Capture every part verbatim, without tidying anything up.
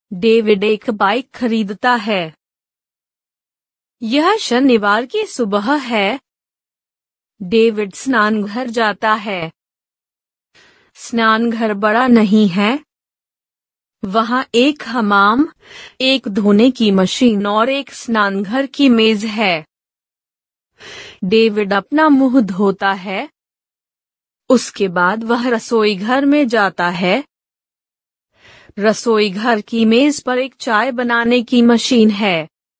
David एक bike खरीदता है। यह शनिवार की सुबह है। डेविड स्नानघर जाता है। स्नानघर बड़ा नहीं है। वहाँ एक हमाम, एक धोने की मशीन और एक स्नानघर की मेज है। डेविड अपना मुंह धोता है। उसके बाद वह रसोई घर में जाता है। रसोई घर की मेज पर एक चाय बनाने की मशीन है।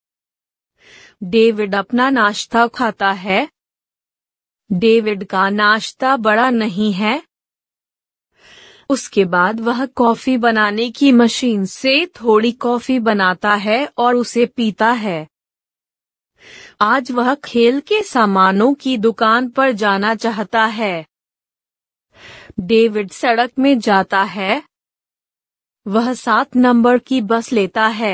डेविड अपना नाश्ता खाता है। डेविड का नाश्ता बड़ा नहीं है। उसके बाद वह कॉफी बनाने की मशीन से थोड़ी कॉफी बनाता है और उसे पीता है। आज वह खेल के सामानों की दुकान पर जाना चाहता है। डेविड सड़क में जाता है। वह सात नंबर की बस लेता है।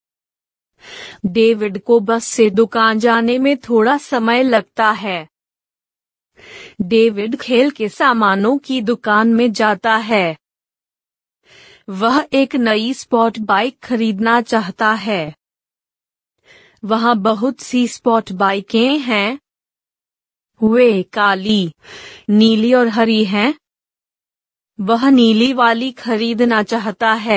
डेविड को बस से दुकान जाने में थोड़ा समय लगता है। डेविड खेल के सामानों की दुकान में जाता है। वह एक नई स्पोर्ट बाइक खरीदना चाहता है। वहाँ बहुत सी स्पोर्ट बाइकें हैं। वे काली, नीली और हरी हैं। वह नीली वाली खरीदना चाहता है।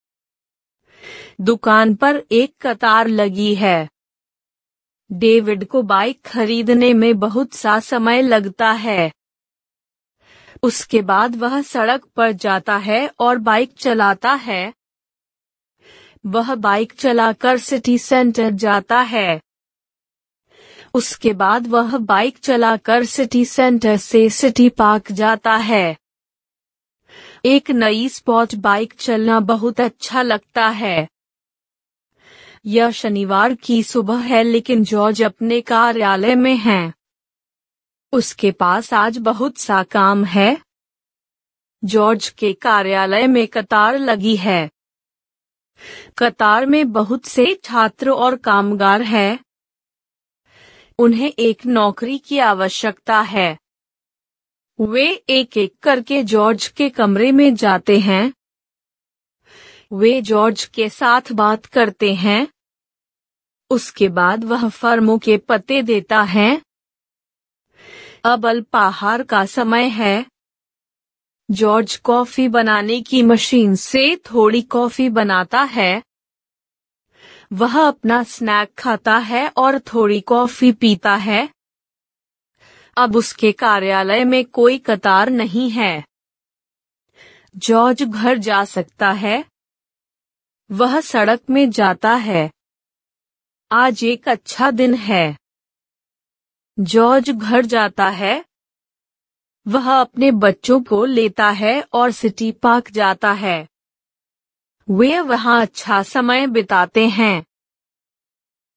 दुकान पर एक कतार लगी है। डेविड को बाइक खरीदने में बहुत सा समय लगता है। उसके बाद वह सड़क पर जाता है और बाइक चलाता है। वह बाइक चलाकर सिटी सेंटर जाता है। उसके बाद वह बाइक चलाकर सिटी सेंटर से सिटी पार्क जाता है। एक नई स्पोर्ट बाइक चलना बहुत अच्छा लगता है। यह शनिवार की सुबह है लेकिन जॉर्ज अपने कार्यालय में है। उसके पास आज बहुत सा काम है। जॉर्ज के कार्यालय में कतार लगी है। कतार में बहुत से छात्र और कामगार हैं। उन्हें एक नौकरी की आवश्यकता है। वे एक एक करके जॉर्ज के कमरे में जाते हैं। वे जॉर्ज के साथ बात करते हैं। उसके बाद वह फर्मों के पते देता है। अब अल्पाहार का समय है। जॉर्ज कॉफी बनाने की मशीन से थोड़ी कॉफी बनाता है। वह अपना स्नैक खाता है और थोड़ी कॉफी पीता है। अब उसके कार्यालय में कोई कतार नहीं है। जॉर्ज घर जा सकता है। वह सड़क में जाता है। आज एक अच्छा दिन है। जॉर्ज घर जाता है। वह अपने बच्चों को लेता है और सिटी पार्क जाता है। वे वहाँ अच्छा समय बिताते हैं।